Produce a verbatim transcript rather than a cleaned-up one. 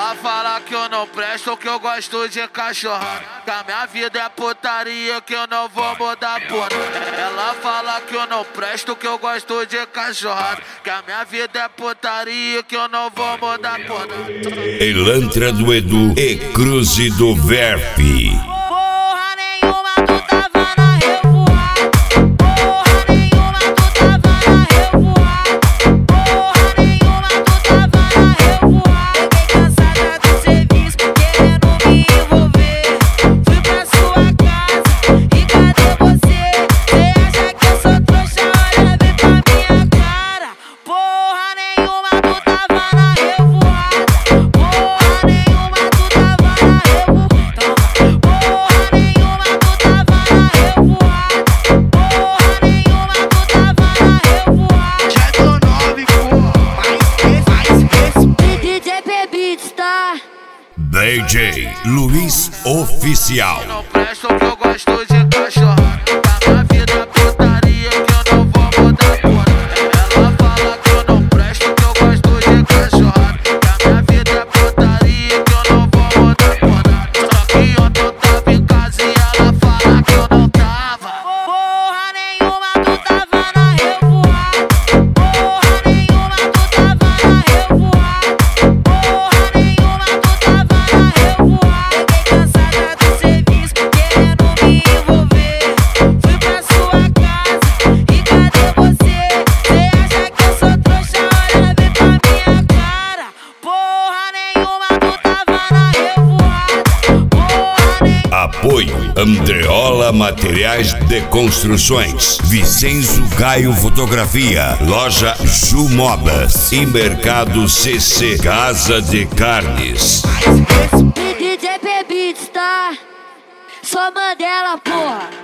Ela fala que eu não presto, que eu gosto de cachorrada, que a minha vida é putaria, que eu não vou mudar por nada. Ela fala que eu não presto, que eu gosto de cachorrada, que a minha vida é putaria, que eu não vou mudar por nada. Elantra do Edu e Cruze do Verp. D J Luiz Oficial. Não presto, que eu gosto de cachorrada, que a minha vida é putaria, que eu não vou mudar por nada. Ela fala que eu não presto, que eu gosto de cachorrada, que a minha vida é putaria, que eu não vou mudar por nada. Só que ontem eu tava em casa e ela fala que eu não tava. Porra nenhuma, tu tava na revoada. Porra nenhuma, tu tava na revoada. Porra nenhuma, tu tava na revoada. Cheguei cansada do serviço, querendo me envolver. Fui pra sua casa e cadê você? Cê acha que eu sou trouxa? Olha bem pra minha cara. Porra nenhuma, tu tava na revoada. Porra nenhuma. Apoio Andreola Materiais de Construções, Vicenzo Gaio Fotografia, Loja Ju Modas e Mercado C C Casa de Carnes. D J P Beats, tá? Só Mandela, porra.